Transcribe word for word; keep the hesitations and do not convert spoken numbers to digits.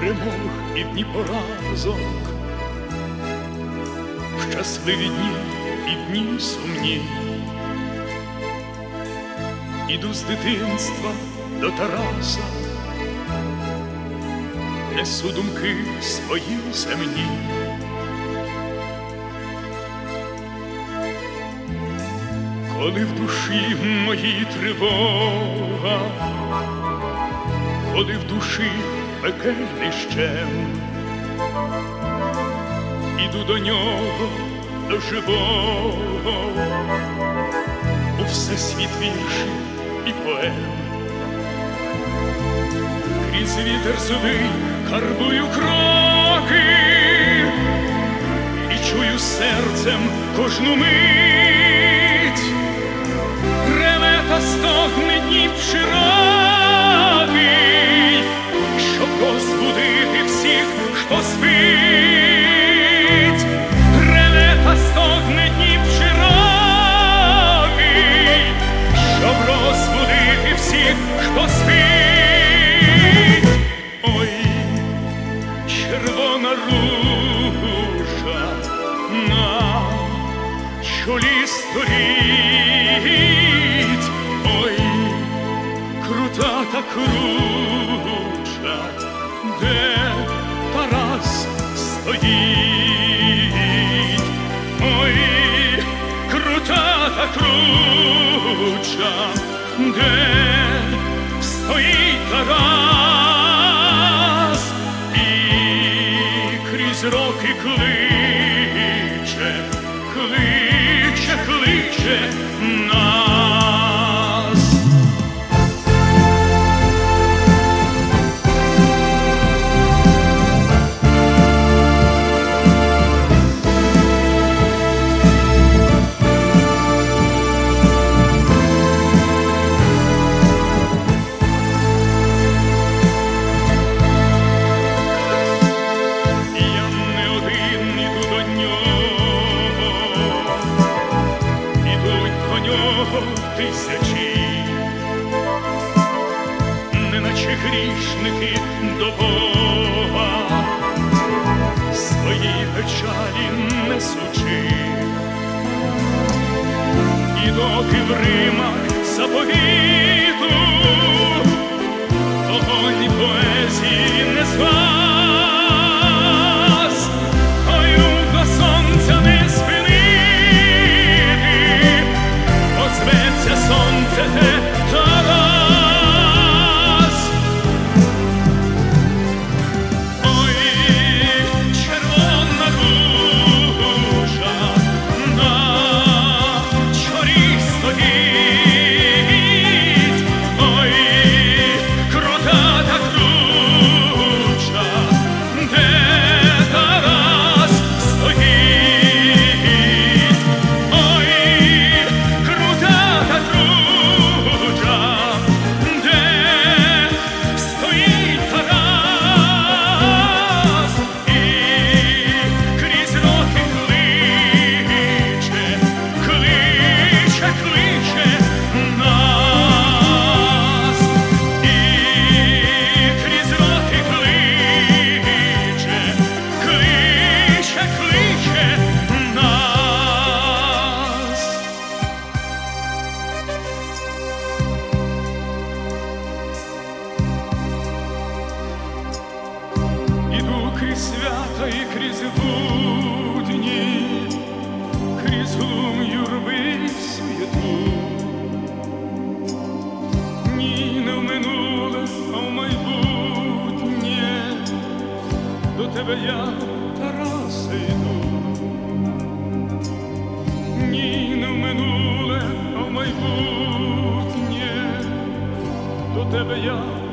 перемог і дні поразок, щасливі дні і дні сумні. Іду з дитинства до Тараса, несу думки свої земні. Коли в душі моїй тривога, коли в душі пекельний щем, іду до нього, до живого, у всесвіт віршів і поем. Крізь вітер сюди карбую кроки і чую серцем кожну мить. Реве та стогне Дніп широкий, щоб розбудити всіх, хто спить. Реве та стогне Дніп широкий, щоб розбудити всіх, хто спить. Ой, червона ружа на чолі стоїть. Ой, крута та круча, де Тарас стоїть. Ой, крута та круча, де стоїть Тарас, і крізь роки кличе, кличе, кличе нас. Тисячі, неначе грішники до Бога, свої печалі несучи. І доки в римах заповіту огонь поезії не згас, ой, рух до сонця не спинити. Озветься сонце те Тарас. Ой, червона ружа на чолі стоїть. Ой, крута та круча, де Тарас стоїть. Ой, крута та круча, де стоїть Тарас, і крізь роки кличе, кличе, кличе нас. І крізь роки кличе, кличе, кличе нас. Іду крізь свята і крізь будні, крізь глум юрби й суєту. Ні, не в минуле, а в майбутнє, до тебе я, Тарасе, йду. Ні, не в минуле, а в майбутнє, до тебе я,